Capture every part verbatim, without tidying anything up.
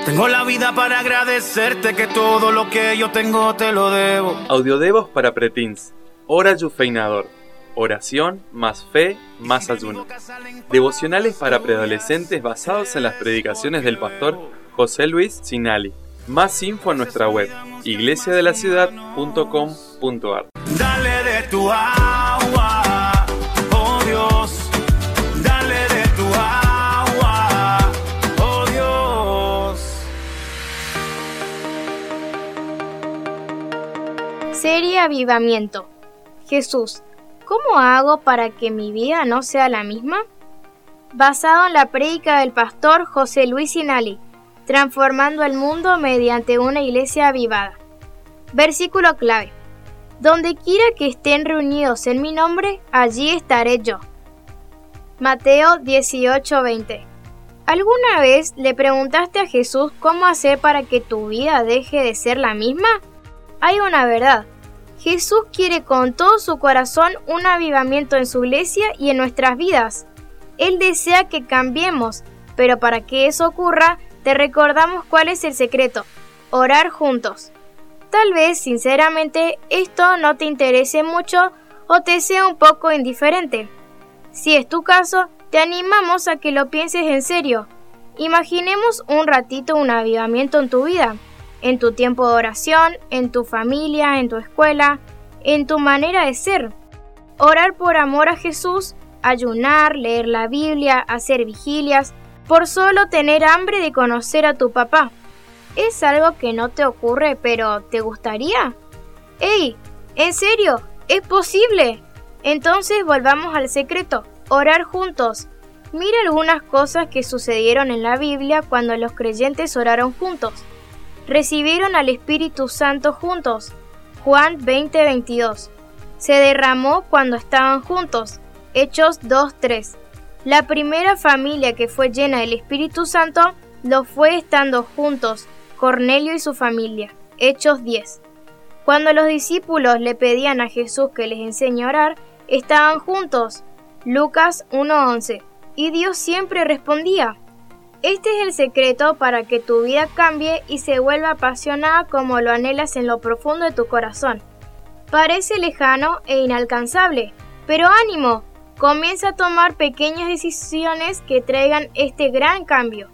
Tengo la vida para agradecerte, que todo lo que yo tengo te lo debo. Audiodevos para preteens. Hora Yufeinador. Oración más fe más ayuno. Devocionales para preadolescentes basados en las predicaciones del pastor José Luis Sinali. Más info en nuestra web iglesia de la ciudad punto com punto a r. Dale de tu agua, oh Dios. Dale de tu agua, oh Dios. Serie Avivamiento. Jesús, ¿cómo hago para que mi vida no sea la misma? Basado en la prédica del pastor José Luis Sinali, transformando el mundo mediante una iglesia avivada. Versículo clave. Donde quiera que estén reunidos en mi nombre, allí estaré yo. Mateo dieciocho veinte. ¿Alguna vez le preguntaste a Jesús cómo hacer para que tu vida deje de ser la misma? Hay una verdad. Jesús quiere con todo su corazón un avivamiento en su iglesia y en nuestras vidas. Él desea que cambiemos, pero para que eso ocurra, te recordamos cuál es el secreto: orar juntos. Tal vez, sinceramente, esto no te interese mucho o te sea un poco indiferente. Si es tu caso, te animamos a que lo pienses en serio. Imaginemos un ratito un avivamiento en tu vida, en tu tiempo de oración, en tu familia, en tu escuela, en tu manera de ser. Orar por amor a Jesús, ayunar, leer la Biblia, hacer vigilias, por solo tener hambre de conocer a tu papá. ¿Es algo que no te ocurre, pero te gustaría? ¡Ey! ¿En serio? ¿Es posible? Entonces volvamos al secreto: orar juntos. Mira algunas cosas que sucedieron en la Biblia cuando los creyentes oraron juntos. Recibieron al Espíritu Santo juntos. Juan veinte veintidós. Se derramó cuando estaban juntos. Hechos dos tres. La primera familia que fue llena del Espíritu Santo lo fue estando juntos, Cornelio y su familia. Hechos diez. Cuando los discípulos le pedían a Jesús que les enseñe a orar, estaban juntos. Lucas uno once. Y Dios siempre respondía. Este es el secreto para que tu vida cambie y se vuelva apasionada como lo anhelas en lo profundo de tu corazón. Parece lejano e inalcanzable, pero ánimo, comienza a tomar pequeñas decisiones que traigan este gran cambio.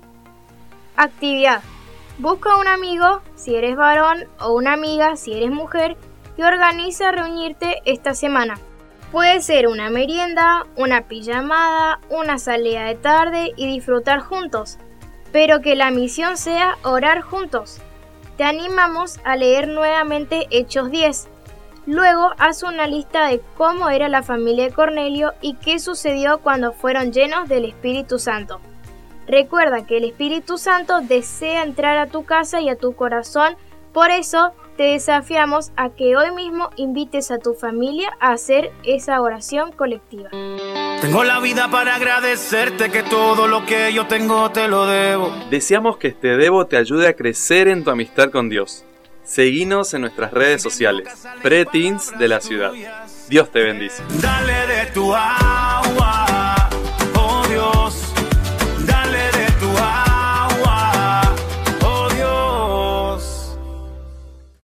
Actividad. Busca un amigo, si eres varón, o una amiga, si eres mujer, y organiza reunirte esta semana. Puede ser una merienda, una pijamada, una salida de tarde y disfrutar juntos, pero que la misión sea orar juntos. Te animamos a leer nuevamente Hechos diez. Luego haz una lista de cómo era la familia de Cornelio y qué sucedió cuando fueron llenos del Espíritu Santo. Recuerda que el Espíritu Santo desea entrar a tu casa y a tu corazón, por eso te desafiamos a que hoy mismo invites a tu familia a hacer esa oración colectiva. Tengo la vida para agradecerte, que todo lo que yo tengo te lo debo. Deseamos que este Devo te ayude a crecer en tu amistad con Dios. Seguinos en nuestras redes sociales, Preteens de la Ciudad. Dios te bendice. Dale de tu alma.